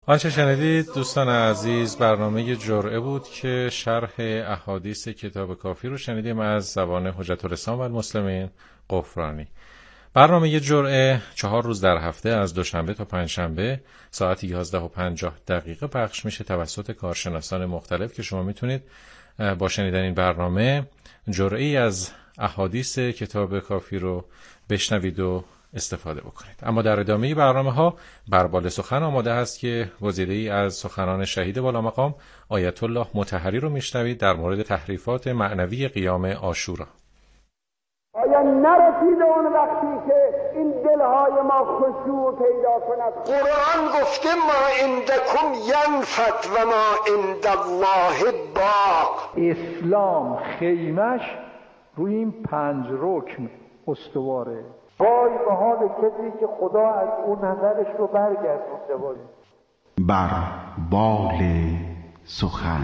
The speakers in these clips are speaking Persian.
آنچه شنیدید دوستان عزیز برنامه جرعه بود که شرح احادیث کتاب کافی رو شنیدیم از زبان حجت الاسلام و المسلمین غفرانی. برنامه جرعه 4 روز در هفته از دوشنبه تا پنجشنبه ساعت 11:50 پخش میشه توسط کارشناسان مختلف که شما میتونید با شنیدن این برنامه جرعه‌ای از احادیث کتاب کافی رو بشنوید و استفاده بکنید. اما در ادامه برنامه‌ها بربال سخن آماده هست که گزیده‌ای از سخنان شهید والامقام آیت الله مطهری رو میشنوید در مورد تحریفات معنوی قیام عاشورا. آیا نرسیده اون وقتی که این دلهای ما خشوع پیدا کند؟ قرآن گفته ما عندکم ینفد و ما عند الله باق. اسلام خیمش روی این 5 رکن استواره. وای به حال کسی که خدا از اون نظرش رو برگردونده باشه. بر بال سخن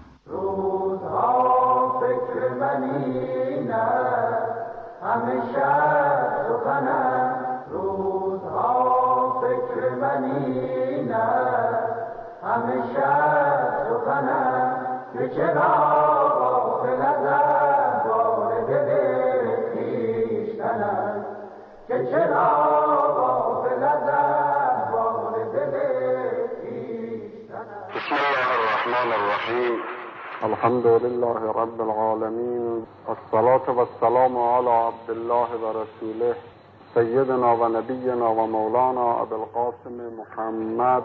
روزها فکر منی نه همیشه سخنم، روزها فکر منی نه همیشه سخنم، که چرا غافل از احوال دل خویشتنم، که چرا غافل از احوال دل خویشتنم. بسم الله الرحمن الرحیم. الحمد لله رب العالمین، الصلاة والسلام علی عبد الله و رسوله سیدنا و نبینا و مولانا ابوالقاسم محمد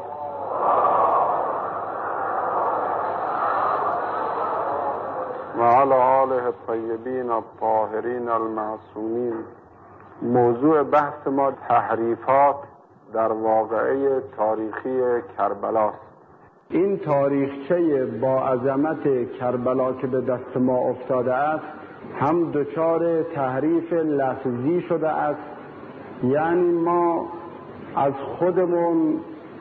و علی آله الطیبین الطاهرین المعصومین. موضوع بحث ما تحریفات در واقعه تاریخی کربلاست. این تاریخچه با عظمت کربلا که به دست ما افتاده است هم دچار تحریف لفظی شده است، یعنی ما از خودمون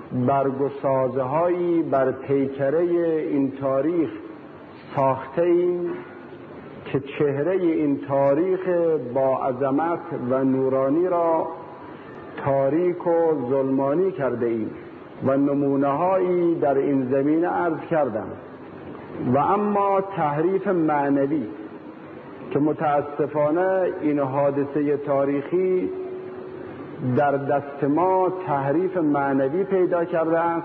برگسازه‌هایی بر پیکره این تاریخ ساخته ایم که چهره این تاریخ با عظمت و نورانی را تاریک و ظلمانی کرده ایم و نمونه‌هایی در این زمینه عرض کردم. و اما تحریف معنوی که متاسفانه این حادثه تاریخی در دست ما تحریف معنوی پیدا کرده است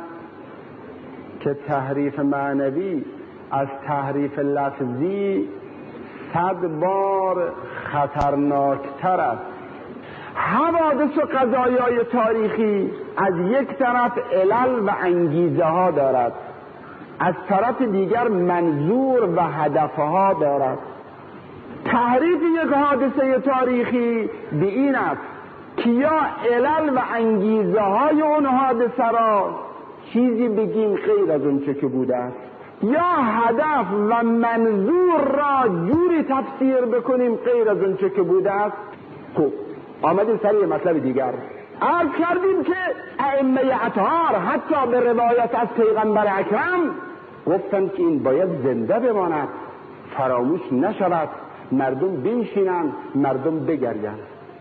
که تحریف معنوی از تحریف لفظی 100 بار خطرناکتر است. حوادث و قضایای تاریخی از یک طرف علل و انگیزه ها دارد، از طرف دیگر منظور و هدفها دارد. تحریف یک حادثه تاریخی به این است که یا علل و انگیزه های اون حادثه را چیزی بگیم غیر از اون چه که بوده است، یا هدف و منظور را جوری تفسیر بکنیم غیر از اون چه که بوده است. خوب آمدیم سر یه مطلب دیگر. عرض کردیم که ائمه اطهار حتی به روایت از پیغمبر اکرم گفتند که این باید زنده بماند، فراموش نشود، مردم بنشینند، مردم بگریند.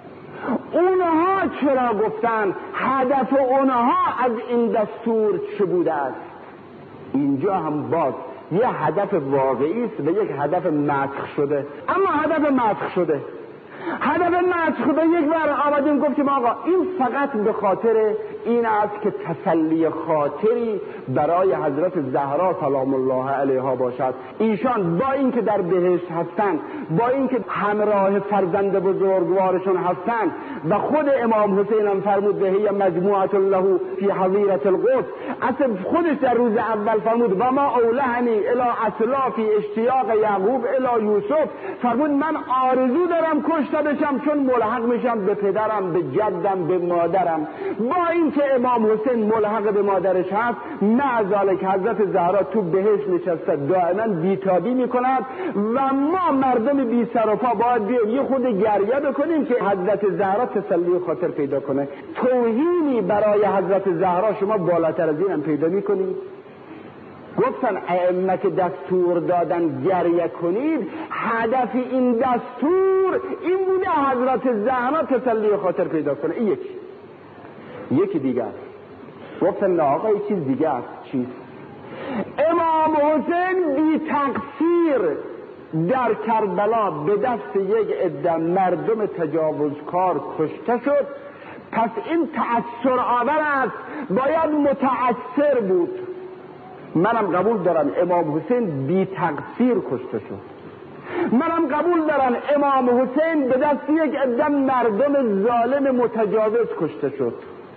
اونها چرا گفتند؟ هدف اونها از این دستور چه بوده است؟ اینجا هم باز یه هدف واقعی است و یک هدف مسخ شده. اما هدف مسخ شده، هدف مسخ به یک بار آمدیم گفتیم آقا این فقط به خاطر این است که تسلی خاطری برای حضرت زهرا سلام الله علیها باشد. ایشان با اینکه در بهشت هستند، با اینکه همراه فرزند بزرگوارشون هستند و خود امام حسین هم فرمود به هی مجموعه له فی حظیره القدس، اصلا خودش در روز اول فرمود و ما اولهنی الی اسلافی اشتیاق یعقوب الی یوسف، فرمود من آرزو دارم کشته بشم چون ملحق میشم به پدرم، به جدم، به مادرم. با اینکه امام حسین ملحق به مادرش هست، معذالک حضرت زهرا تو بهشت نشسته دائما بیتابی میکند و ما مردم بی سر و پا باید بیایم یه خود گریه بکنیم که حضرت زهرا تسلی خاطر پیدا کنه. توهینی برای حضرت زهرا شما بالاتر از این هم پیدا میکنید؟ گفتن ائمه که دستور دادن گریه کنید، هدف این دستور این بوده حضرت زهرا تسلی خاطر پیدا کنه. این یکی دیگر گفتن نه آقا یه چیز دیگه است. چیز؟ امام حسین بی تقصیر در کربلا به دست یک عده مردم تجاوزکار کشته شد. پس این تأثیر آور است، باید متأثر بود. منم قبول دارم امام حسین بی تقصیر کشته شد. منم قبول دارم امام حسین به دست یک عده مردم ظالم متجاوز کشته شد.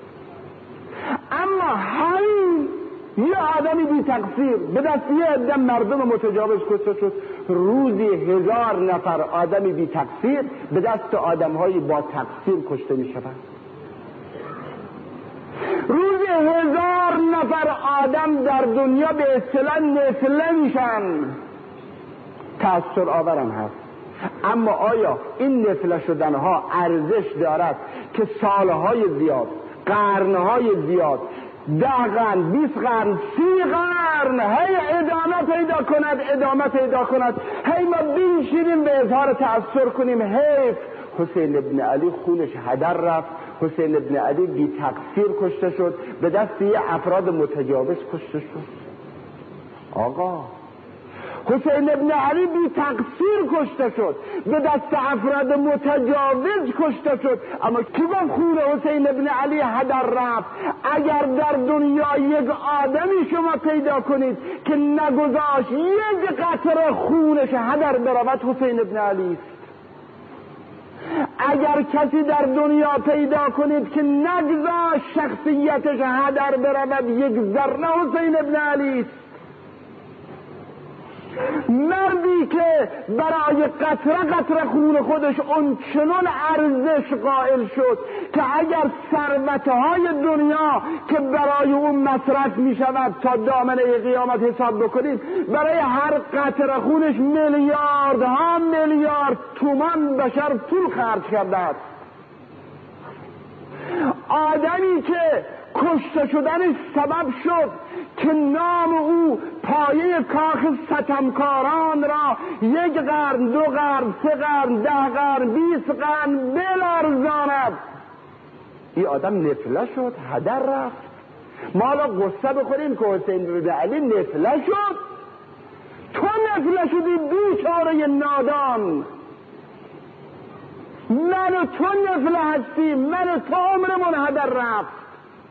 اما همین یه آدمی بی تقصیر به دست یه عده مردم متجاوز کشته شد. روزی 1000 نفر آدمی بی تقصیر به دست آدم‌های با تقصیر کشته می‌شوند. روزی 1000 نفر آدم در دنیا به اصطلاح نفله میشن. تأثیر آورم هست. اما آیا این نفله شدنها ارزش دارد که سالهای زیاد، قرنهای زیاد، 10 قرن، 20 قرن، 30 قرن هی ادامه پیدا کند، هی ما بنشینیم به اظهار تأثیر کنیم؟ حیف حسین ابن علی خونش هدر رفت. حسین ابن علی بی تقصیر کشته شد، به دست یه افراد متجاوز کشته شد. آقا حسین ابن علی بی تقصیر کشته شد، به دست افراد متجاوز کشته شد. اما کی با خون حسین ابن علی هدر رفت؟ اگر در دنیا یک آدمی شما پیدا کنید که نگذاشت یک قطره خونش هدر برود، حسین ابن علی است. اگر کسی در دنیا پیدا کنید که نگذاشت شخصیتش هدر برود یک ذره، حسین ابن علی است. مردی که برای قطره خون خودش اون چنان ارزش قائل شد که اگر ثروتهای دنیا که برای اون مصرف می شود تا دامنه قیامت حساب بکنید، برای هر قطره خونش میلیاردها میلیارد تومان بشر پول خرج کرده است. آدمی که کشته شدنش سبب شد که نام او پایه کاخ ستمکاران را 1 قرن، 2 قرن، 3 قرن، 10 قرن، 20 قرن بلرزاند. این آدم نفله شد، هدر رفت. ما حالا قصه بخوریم که حسین بن علی نفله شد. تو نفله شدی بیچاره نادان. من و تو نفله هستی، من و تو عمرمون هدر رفت.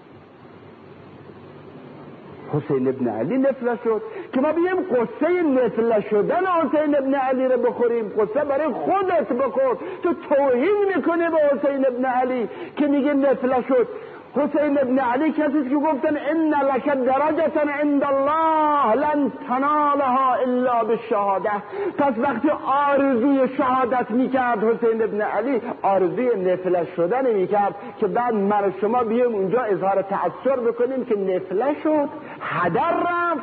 حسین ابن علی نفله شد که ما بیم قصه نفله شدن حسین ابن علی رو بخوریم. قصه برای خودت بخور. تو توهین میکنه به حسین ابن علی که میگه نفله شد. حسین ابن علی کسی که گفتن ان لک درجه عند الله لن تنالها الا بالشهاده. پس وقتی آرزوی شهادت میکرد حسین ابن علی، آرزوی نفله شدن میکرد که بعد من شما بیایم اونجا اظهار تأثیر بکنیم که نفله شد، هدر رفت.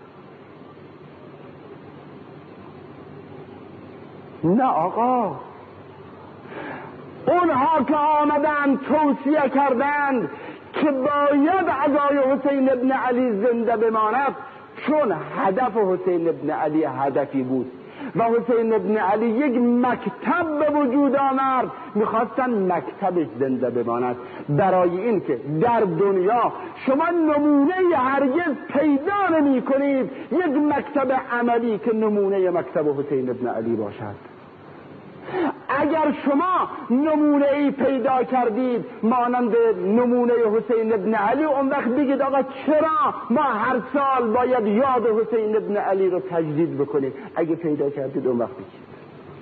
نه آقا، اونها که آمدند توصیه کردند که باید عزای حسین ابن علی زنده بماند، چون هدف حسین ابن علی هدفی بود و حسین ابن علی یک مکتب به وجود آورد، میخواستن مکتبش زنده بماند. برای این که در دنیا شما نمونه هرگز پیدا نمی کنید یک مکتب عملی که نمونه مکتب حسین ابن علی باشد. اگر شما نمونه ای پیدا کردید مانند نمونه حسین ابن علی، اون وقت بگید آقا چرا ما هر سال باید یاد حسین ابن علی رو تجدید بکنیم؟ اگه پیدا کردید اون وقت بگید.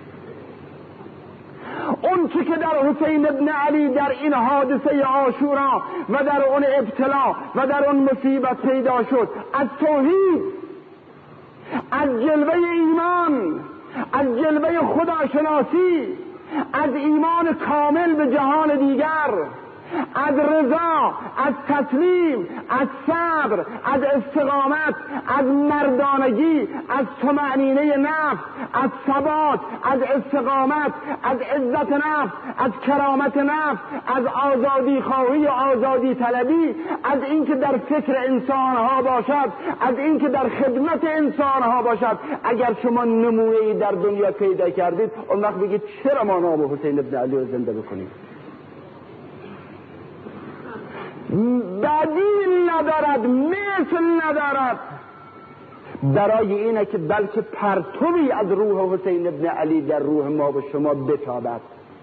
اون چی که در حسین ابن علی در این حادثه عاشورا و در اون ابتلا و در اون مصیبت پیدا شد، از توحید، از جلوه ایمان، از جلوه خداشناسی، از ایمان کامل به جهان دیگر، از رضا، از تسلیم، از صبر، از استقامت، از مردانگی، از طمأنینه نفس، از ثبات، از استقامت، از عزت نفس، از کرامت نفس، از آزادی خواهی و آزادی طلبی، از اینکه در فکر انسانها باشد، از اینکه در خدمت انسانها باشد. اگر شما نمونه‌ای در دنیا پیدا کردید، اون وقت بگید چرا ما نام حسین ابن علی رو زنده بکنیم؟ بدیل ندارد، مثل ندارد، برای اینه که بلکه پرتوی از روح حسین ابن علی در روح ما و شما بتابد.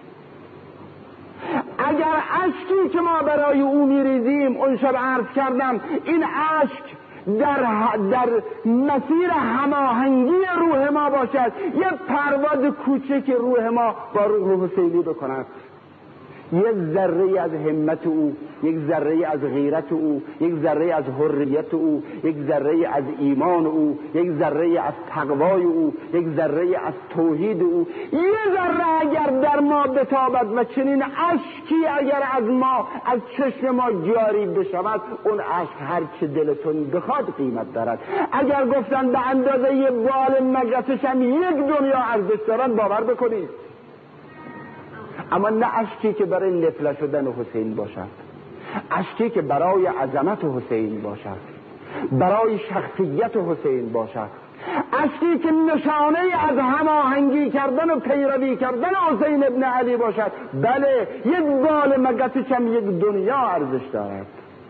اگر اشکی که ما برای او میریزیم، اون شب عرض کردم این اشک در مسیر هماهنگی روح ما باشد، یه پرواز کوچک روح ما با روح حسینی بکند، یک ذره از همت او، یک ذره از غیرت او، یک ذره از حریت او، یک ذره از ایمان او، یک ذره از تقوای او، یک ذره از توحید او، یه ذره اگر در ما بتابد و چنین اشکی اگر از چشم ما جاری بشود، اون اشک هر چه دلتون بخواد قیمت دارد. اگر گفتن به اندازه یه بال مگسش هم یک دنیا ارزش دارن، باور بکنید. اما نه اشکی که برای نفله شدن حسین باشد، اشکی که برای عظمت حسین باشد، برای شخصیت حسین باشد، اشکی که نشانه از هماهنگی کردن و پیروی کردن حسین ابن علی باشد. بله، یک بال مگسش هم یک دنیا ارزش دارد.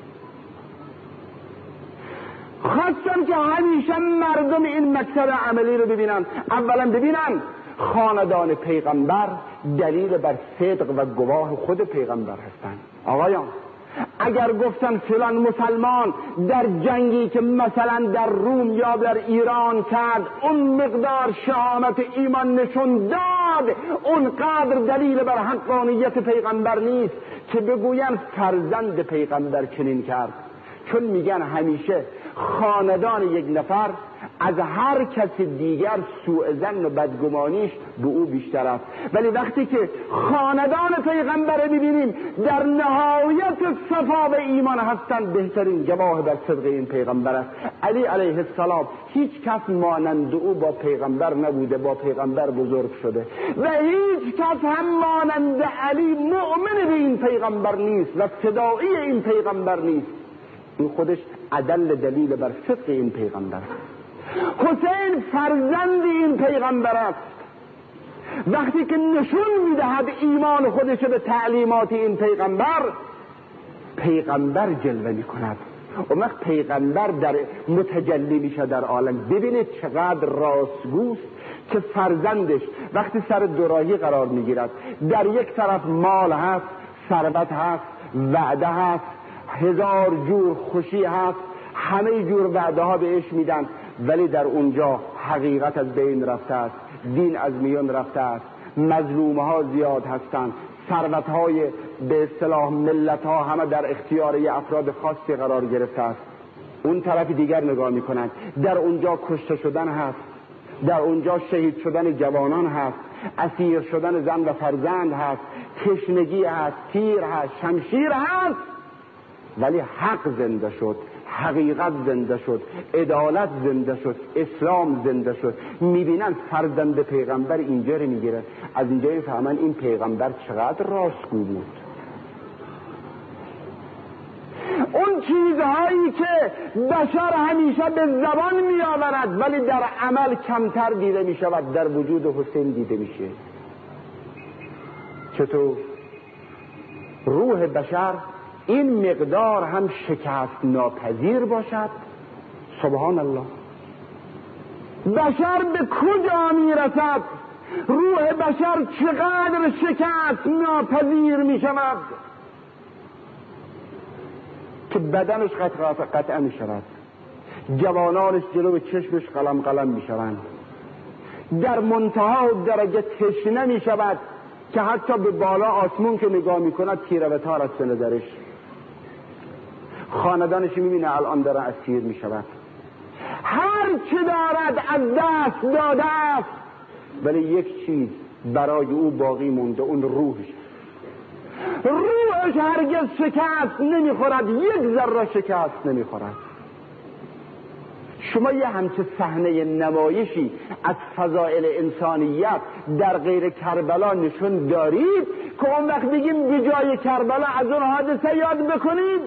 خواستم که همیشه مردم این مکتب عملی رو ببینن. اولا ببینن خاندان پیغمبر دلیل بر صدق و گواه خود پیغمبر هستند. آقایان، اگر گفتن فلان مسلمان در جنگی که مثلا در روم یا در ایران کرد اون مقدار شهامت ایمان نشون داد، اونقدر دلیل بر حقانیت پیغمبر نیست که بگوین فرزند پیغمبر چنین کرد. چون میگن همیشه خاندان یک نفر از هر کس دیگر سوء ظن و بدگمانیش به او بیشتر است. ولی وقتی که خاندان پیغمبر ببینیم در نهایت صفا و ایمان هستند، بهترین گواه بر صدق این پیغمبر است. علی علیه السلام هیچ کس مانند او با پیغمبر نبوده، با پیغمبر بزرگ شده و هیچ کس هم مانند علی مؤمن به این پیغمبر نیست و فدایی این پیغمبر نیست. این خودش دلیل بر صدق این پیغمبر است. حسین فرزند این پیغمبر است. وقتی که نشون میدهد ایمان خودش به تعلیمات این پیغمبر جلوه میکند. اون وقت پیغمبر در متجلی میشه در عالم. ببینید چقدر راستگوست که فرزندش وقتی سر دوراهی قرار میگیرد، در یک طرف مال هست، ثروت هست، وعده هست، هزار جور خوشی هست، همه جور وعده ها بهش میدن، ولی در اونجا حقیقت از بین رفته است، دین از میان رفته است، مظلوم ها زیاد هستند، ثروت های به اصطلاح ملت ها همه در اختیار یه افراد خاصی قرار گرفته است. اون طرف دیگر نگاه میکنند، در اونجا کشته شدن هست، در اونجا شهید شدن جوانان هست، اسیر شدن زن و فرزند هست، تشنگی هست، تیر هست، شمشیر هست، ولی حق زنده شد، حقیقت زنده شد، عدالت زنده شد، اسلام زنده شد. میبینن فرزند پیغمبر اینجا رو میگیره، از اینجا فهمن این پیغمبر چقدر راستگو بود. اون چیزهایی که بشر همیشه به زبان میآورد ولی در عمل کمتر دیده میشود، در وجود حسین دیده میشه. چطور؟ روح بشر این مقدار هم شکست ناپذیر باشد. سبحان الله، بشر به کجا میرسد؟ روح بشر چقدر شکست ناپذیر میشود که بدنش قطعه میشود، جوانانش جلو چشمش قلم قلم میشوند، در منتها درجه تشنه میشود که حتی به بالا آسمون که نگاه میکند تیره و تار است به نظرش. خاندانش میبینه الان داره اسیر میشود، هر چه دارد از دست داده است، ولی یک چیز برای او باقی مونده، اون روحش. روحش هرگز شکست نمیخورد، یک ذره شکست نمیخورد. شما یه همچه صحنه نمایشی از فضائل انسانیت در غیر کربلا نشون دارید که اون وقت بگیم به جای کربلا از اون حادثه یاد بکنید؟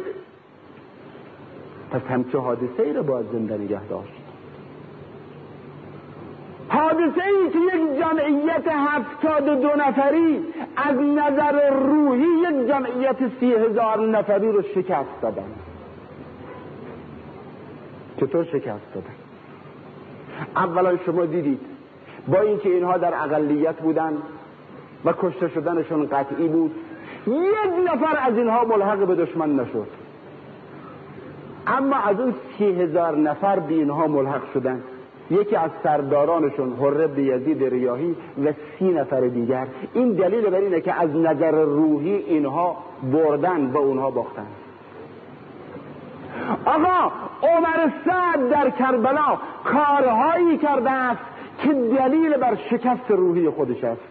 پس همچه حادثه ای رو باید زنده نگه داشت. حادثه ای که یک جمعیت 72 نفری از نظر روحی یک جمعیت 30,000 نفری رو شکست دادن. چطور شکست دادن؟ اولا شما دیدید با اینکه اینها در اقلیت بودن و کشته شدنشون قطعی بود، یک نفر از اینها ملحق به دشمن نشد، اما از اون 30,000 نفر به اینها ملحق شدن. یکی از سردارانشون حره بن یزید ریاحی و 30 نفر دیگر. این دلیل بر اینه که از نظر روحی اینها بردن و اونها باختن. آقا عمر سعد در کربلا کارهایی کرده است که دلیل بر شکست روحی خودش است.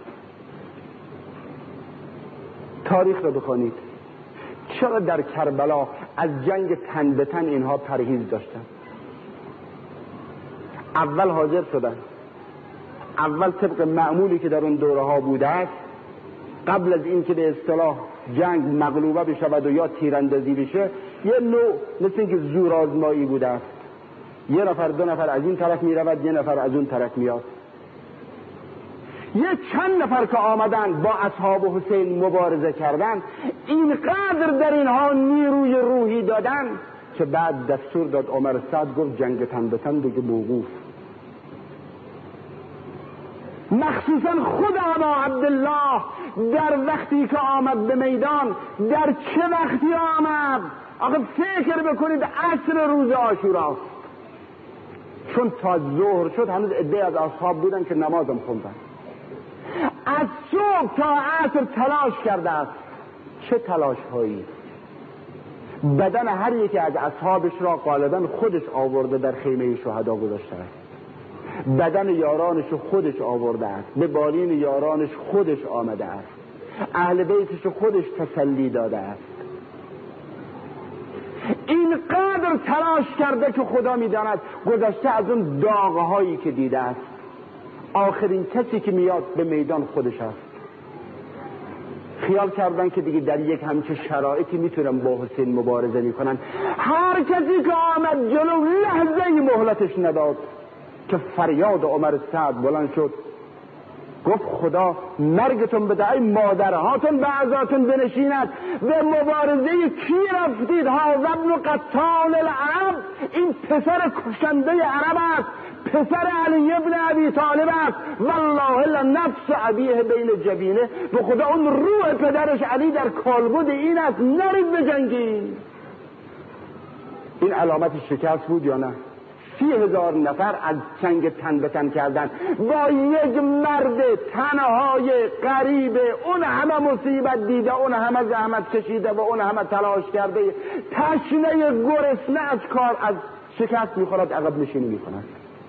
تاریخ رو بخونید، چرا در کربلا از جنگ تن به تن اینها پرهیز داشتن؟ اول حاضر شدن، اول طبق معمولی که در اون دوره ها بوده است، قبل از این که به اصطلاح جنگ مغلوبه بشود و یا تیراندازی بشه، یه نوع مثل اینکه زورآزمایی بوده است. یه نفر دو نفر از این طرف می رود، یه نفر از اون طرف میاد. یه چند نفر که آمدن با اصحاب حسین مبارزه کردن، اینقدر در اینها نیروی روحی دادن که بعد دستور داد عمر سعد گفت جنگ تن به تن دیگه موقوف. مخصوصا خود ابا عبدالله در وقتی که آمد به میدان، در چه وقتی آمد؟ آخه فکر بکنید عصر روز عاشورا، چون تا ظهر شد هنوز عده از اصحاب بودن که نمازم خوندن. از صبح تا عصر تلاش کرده است. چه تلاش هایی؟ بدن هر یکی از اصحابش را غالبا خودش آورده در خیمه شهدا گذاشته است. بدن یارانش خودش آورده است، به بالین یارانش خودش آمده است، اهل بیتش خودش تسلی داده است. اینقدر تلاش کرده که خدا میداند گذشته از اون داغهایی که دیده است. آخرین کسی که میاد به میدان خودش است. خیال کردن که دیگه در یک همچه شرایطی میتونن با حسین مبارزه میکنن. هر کسی که آمد جلو لحظه مهلتش نداد که فریاد عمر سعد بلند شد، گفت خدا مرگتون بده، ای مادرهاتون به عزاتون بنشیند. به مبارزه کی رفتید؟ ها ابن قتال العرب، این پسر کشنده عرب است، پسر علی ابن ابی طالب است. والله لنفس ابیه بین جبینه، به خدا اون روح پدرش علی در کالبد این است، نرید بجنگید. این علامت شکست بود یا نه؟ 30,000 نفر از جنگ تن به تن کردن با یک مرد تنهای غریبه، اون همه مصیبت دیده، اون همه زحمت کشیده و اون همه تلاش کرده، تشنه گرسنه از کار از شکست میخورد، عقب نشینی میکند.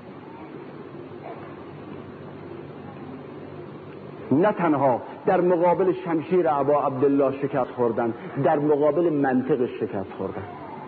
نه تنها در مقابل شمشیر ابا عبدالله شکست خوردن، در مقابل منطق شکست خوردن.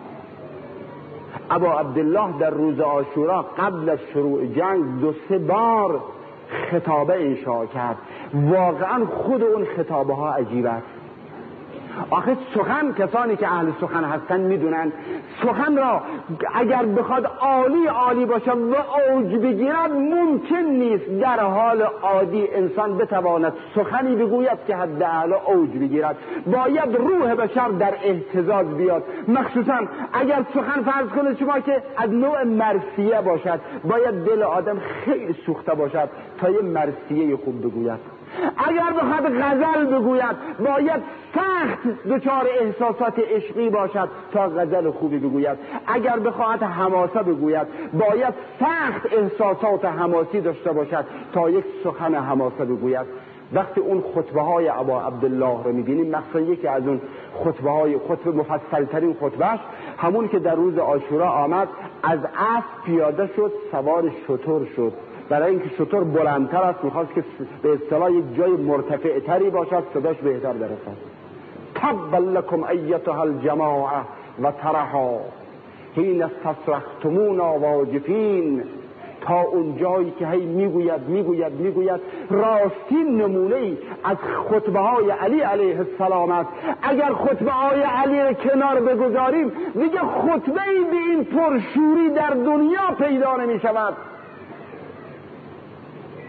ابا عبدالله در روز عاشورا قبل از شروع جنگ 2-3 بار خطابه انشا کرد. واقعا خود اون خطابه ها عجیب است. آخه سخن، کسانی که اهل سخن هستن میدونن سخن را اگر بخواد عالی باشه و اوج بگیرد، ممکن نیست در حال عادی انسان بتواند سخنی بگوید که حد اعلی اوج بگیرد. باید روح بشر در اهتزاز بیاد. مخصوصا اگر سخن فرض کنه شما که از نوع مرثیه باشد، باید دل آدم خیلی سوخته باشد تا یه مرثیه خوب بگوید. اگر بخواد غزل بگوید، باید سخت دچار احساسات عشقی باشد تا غزل خوبی بگوید. اگر بخواد حماسه بگوید، باید سخت احساسات حماسی داشته باشد تا یک سخن حماسه بگوید. وقتی اون خطبه های ابا عبدالله رو میبینیم، مثلا یکی از اون خطبه مفصل ترین خطبهش همون که در روز عاشورا آمد، از اسب پیاده شد، سوار شتر شد. برای اینکه شتر بلندتر است، میخواست که به اصطلاح یک جای مرتفع تری باشد، صداش بهتر برسد. تبا لکم ایتها الجماعه و ترها حین استصرختمونا واجفین، تا اون جایی که هی میگوید راستی نمونه ای از خطبه های علی علیه السلام است. اگر خطبه های علی را کنار بگذاریم، دیگه خطبه ای به این پرشوری در دنیا پیدا نمی شود.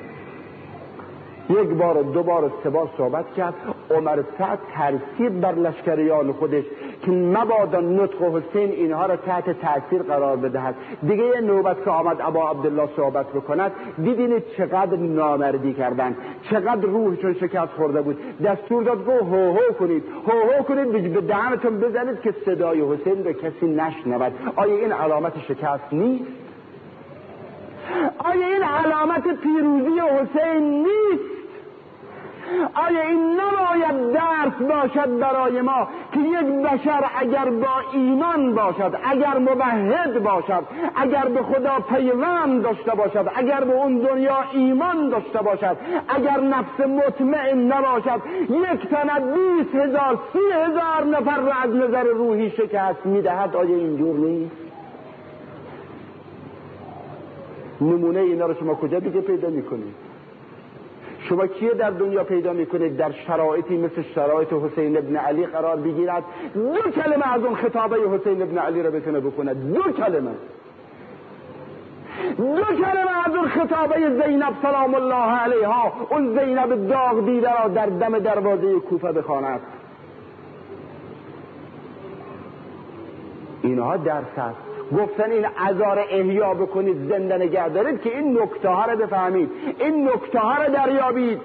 یک بار، دو بار، سه بار صحبت کرد. عمر سعد ترتیب بر لشکریان خودش که مبادا نطق حسین اینها را تحت تاثیر قرار بدهد. دیگه یه نوبت که آمد ابا عبدالله صحبت بکند، دیدین چقدر نامردی کردن، چقدر روحشون شکست خورده بود. دستور داد گو هو هو کنید، هو هو کنید، به دهنتون بزنید که صدای حسین رو کسی نشنود. آیا این علامت شکست نیست؟ آیا این علامت پیروزی حسین نیست؟ آیا این نباید درس باشد برای ما که یک بشر اگر با ایمان باشد، اگر موحد باشد، اگر به خدا پیوند داشته باشد، اگر به اون دنیا ایمان داشته باشد، اگر نفس مطمئن نباشد، یک تن 20,000 30,000 نفر را از نظر روحی شکست میدهد؟ آیا اینجور نیست؟ نمونه اینا رو شما کجا دیگه پیدا میکنید؟ شما کیه در دنیا پیدا میکنید در شرایطی مثل شرایط حسین ابن علی قرار بگیرد، دو کلمه از اون خطابه حسین ابن علی را بتونه بکنه؟ دو کلمه از اون خطابه زینب سلام الله علیها، اون زینب داغ دیده را در دم دروازه کوفه بخواند. اینها درس است. گفتن این عذار احیا بکنید، زنده نگه دارید که این نکته ها رو بفهمید، این نکته ها رو دریابید.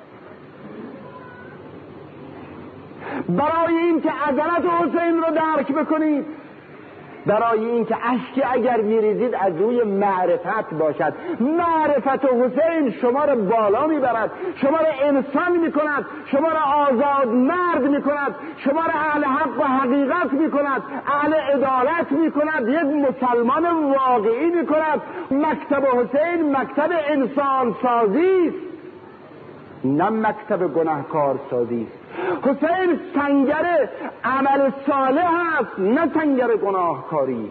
برای این که عظمت حسین رو درک بکنید، برای این که اشکی اگر میریزید از روی معرفت باشد. معرفت حسین شما رو بالا میبرد، شما رو انسان میکند، شما رو آزاد مرد میکند، شما رو اهل حق و حقیقت میکند، اهل عدالت میکند، یک مسلمان واقعی میکند. مکتب حسین مکتب انسان سازی است، نه مکتب گناهکار سازی است. حسین سنگر عمل صالح است، نه سنگر گناهکاری.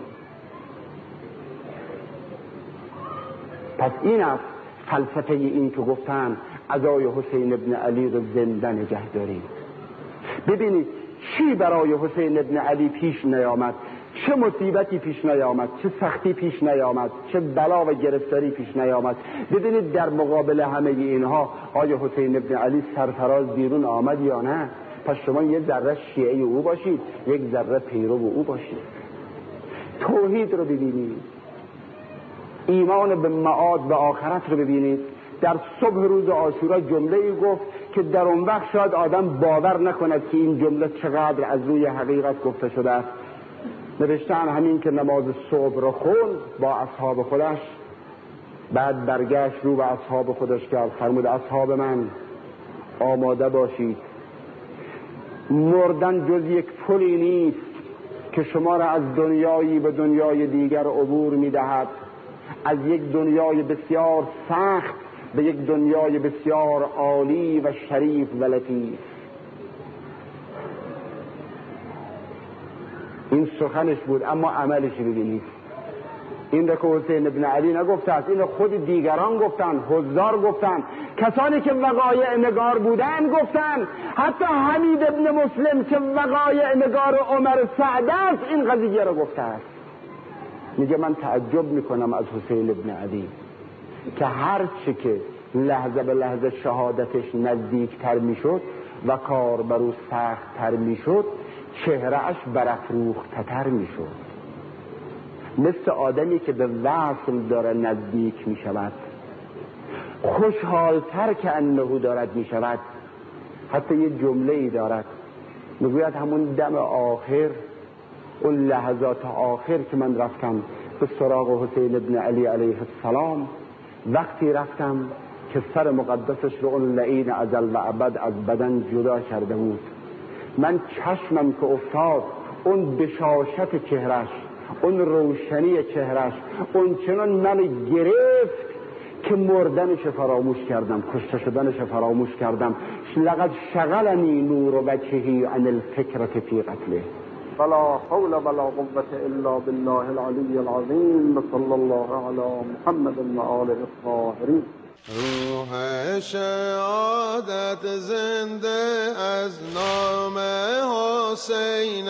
پس این است فلسفه این که گفتن عزای حسین ابن علی رو زنده نگه دارید. ببینید چی برای حسین ابن علی پیش نیامد، چه مصیبتی پیش نیامد، چه سختی پیش نیامد، چه بلا و گرفتاری پیش نیامد. ببینید در مقابل همه اینها آیا حسین ابن علی سرفراز بیرون آمد یا نه؟ پس شما یک ذره شیعه او باشید، یک ذره پیرو او باشید. توحید رو ببینید، ایمان به معاد و آخرت رو ببینید. در صبح روز عاشورا جمله ای گفت که در اون وقت شاید آدم باور نکند که این جمله چقدر از روی حقیقت گفته شده است. نوشتن همین که نماز صبح را خوند با اصحاب خودش، بعد برگشت رو به اصحاب خودش کرد، فرمود اصحاب من آماده باشید، مردن جز یک پلی نیست که شما را از دنیایی به دنیای دیگر عبور می‌دهد، از یک دنیای بسیار سخت به یک دنیای بسیار عالی و شریف و لطیف. این سخنش بود، اما عملش ببینید. این را که حسین ابن علی نگفته است، این خود دیگران گفتن، حضار گفتن، کسانی که وقایع نگار بودن گفتن. حتی حمید ابن مسلم که وقایع نگار عمر سعد است این قضیه را گفته است. میگه من تعجب میکنم از حسین ابن علی که هر چی که لحظه به لحظه شهادتش نزدیکتر میشد و کار بر او سخت‌تر میشد، چهرهش برافروخته‌تر میشد، مثل آدمی که به وصل داره نزدیک میشود، خوشحالتر که انه دارد میشود. حتی یه جمله ای دارد میگوید همون دم آخر، اون لحظات آخر که من رفتم به سراغ حسین ابن علی علیه السلام، وقتی رفتم که سر مقدسش رو اون لعین ازل و ابد از بدن جدا کرده بود، من چشمم که افتاد اون بشاشت چهرش، اون روشنی چهرش، اون چنان من گرفت که مردنش فراموش کردم، کشته شدنش فراموش کردم. لقد شغلنی نور وجهی عن الفکرة فی قتله. ولا حول ولا قوة الا بالله العلی العظیم. صلی الله علی محمد و آله الطاهرین. روح شهادت زنده از نام حسین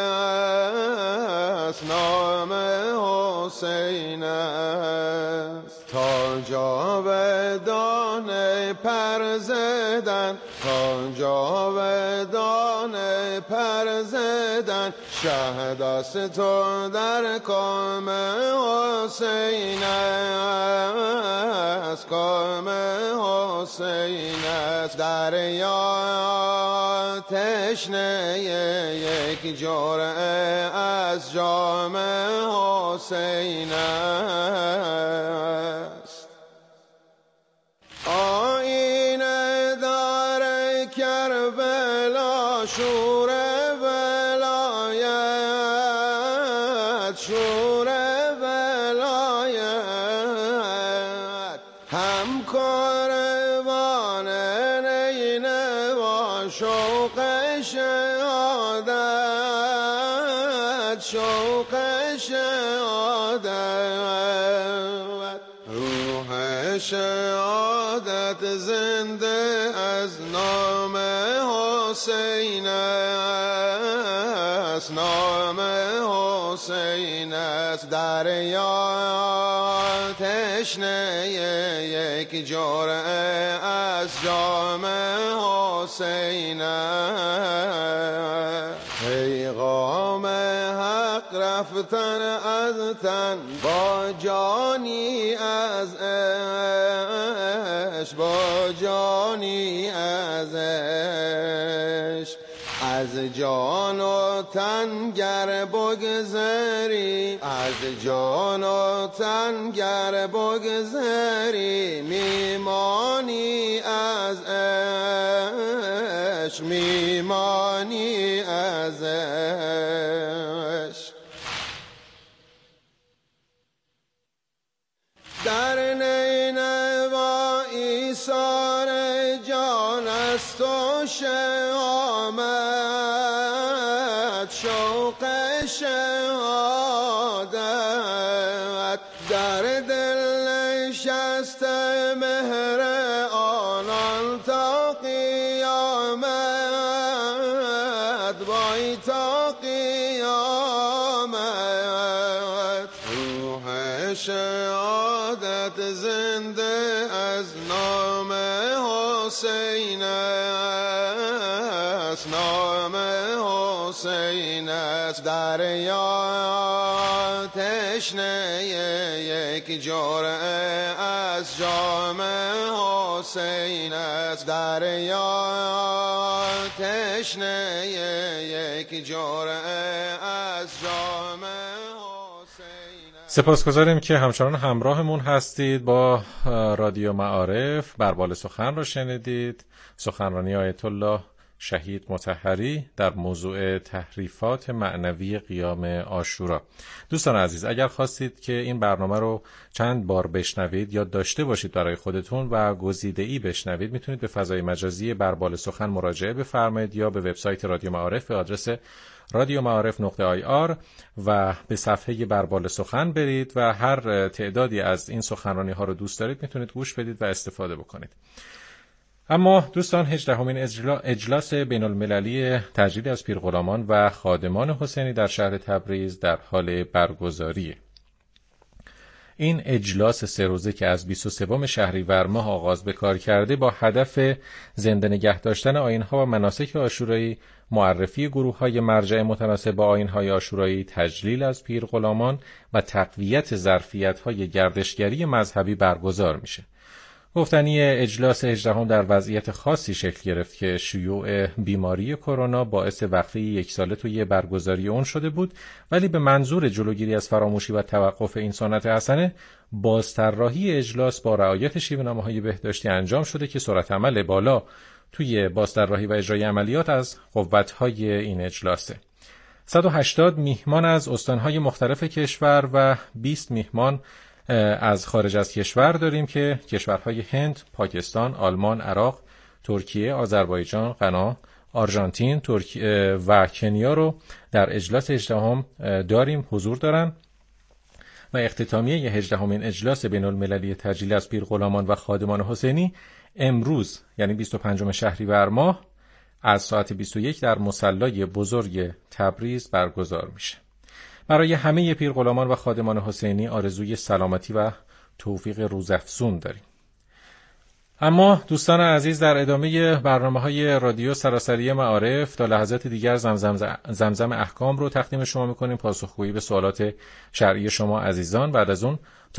است، نام حسین است. تا جاودان پر زدن، تا جاودان پر زدن، شهداست تو در کام حسین است، کام حسین است. دریا تشنه یک جرعه از جام حسین است. آینه دار کربلا شور ولایت، شور ولایت. هم کاروان نینوا شوق شهادت، شوق شهادت. روح شهادت زنده از نام حسین است، نام حسین است. دریا تشنه یک جرعه از جام حسین است. پیغام حق رفتن از تن با جانی از عشق، با جانی از عشق. از جان و تن گر بگذری، از جان و تن گر بگذری، میمانی از عشق، میمانی از عشق. در نینوا ایثار جان است و شهامت، شوق شهادت. در دل نشست مهر آنان تا قیامت، وای تا قیامت. روح شهادت زنده از نام حسین است، نام حسین است. دریا تشنه یک جرعه از جام حسین است. دریا تشنه یک جرعه از جام حسین است. سپاسگزاریم که همچنان همراهمون هستید. با رادیو معارف بربال سخن رو شنیدید. سخنرانی آیت الله شهید مطهری در موضوع تحریفات معنوی قیام عاشورا. دوستان عزیز، اگر خواستید که این برنامه رو چند بار بشنوید یا داشته باشید برای خودتون و گزیده‌ای بشنوید، میتونید به فضای مجازی بربال سخن مراجعه بفرمایید یا به وبسایت رادیو معارف به آدرس radioma'arif.ir و به صفحه بربال سخن برید و هر تعدادی از این سخنرانی ها رو دوست دارید میتونید گوش بدید و استفاده بکنید. اما دوستان، 18مین اجلاس بین المللی تجلیل از پیرغلامان و خادمان حسینی در شهر تبریز در حال برگزاریه. این اجلاس 3 روزه که از 23 شهریور ماه آغاز به کار کرده با هدف زنده نگه داشتن آیین‌ها و مناسک عاشورایی، معرفی گروه‌های مرجع متناسب با آیین‌های عاشورایی، تجلیل از پیرغلامان و تقویت ظرفیت‌های گردشگری مذهبی برگزار میشه. گفتنی اجلاس 18 در وضعیت خاصی شکل گرفت که شیوع بیماری کرونا باعث وقفه 1 ساله توی برگزاری اون شده بود، ولی به منظور جلوگیری از فراموشی و توقف این سنت حسنه، بازطراحی اجلاس با رعایت شیوه‌نامه‌های بهداشتی انجام شده که سرعت عمل بالا توی بازطراحی و اجرای عملیات از قوت‌های این اجلاسه. 180 میهمان از استان‌های مختلف کشور و 20 میهمان از خارج از کشور داریم که کشورهای هند، پاکستان، آلمان، عراق، ترکیه، آذربایجان، غنا، آرژانتین، ترکیه و کنیا رو در اجلاس 18 داریم، حضور دارن و اختتامیه 18مین اجلاس بین المللی تجلیل از پیرغلامان و خادمان حسینی امروز یعنی 25 شهریور ماه از ساعت 21 در مصلی بزرگ تبریز برگزار میشه. برای همه پیرغلامان و خادمان حسینی آرزوی سلامتی و توفیق روزافزون داریم. اما دوستان عزیز، در ادامه برنامه‌های رادیو سراسری معارف تا لحظات دیگر زمزم احکام رو تقدیم شما می‌کنیم، پاسخگویی به سوالات شرعی شما عزیزان. بعد از اون